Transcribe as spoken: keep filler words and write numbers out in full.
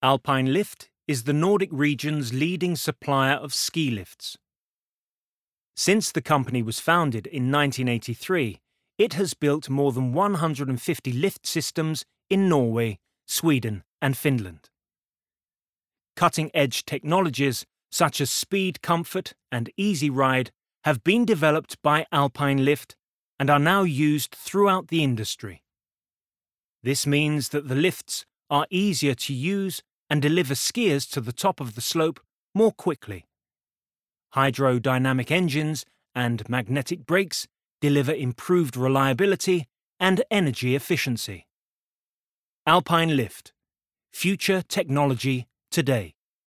Alpine Lift is the Nordic region's leading supplier of ski lifts. Since the company was founded in nineteen eighty-three, it has built more than one hundred fifty lift systems in Norway, Sweden, and Finland. Cutting-edge technologies such as Speed Comfort and Easy Ride have been developed by Alpine Lift and are now used throughout the industry. This means that the lifts are easier to use and deliver skiers to the top of the slope more quickly. Hydrodynamic engines and magnetic brakes deliver improved reliability and energy efficiency. Alpine Lift. Future technology today.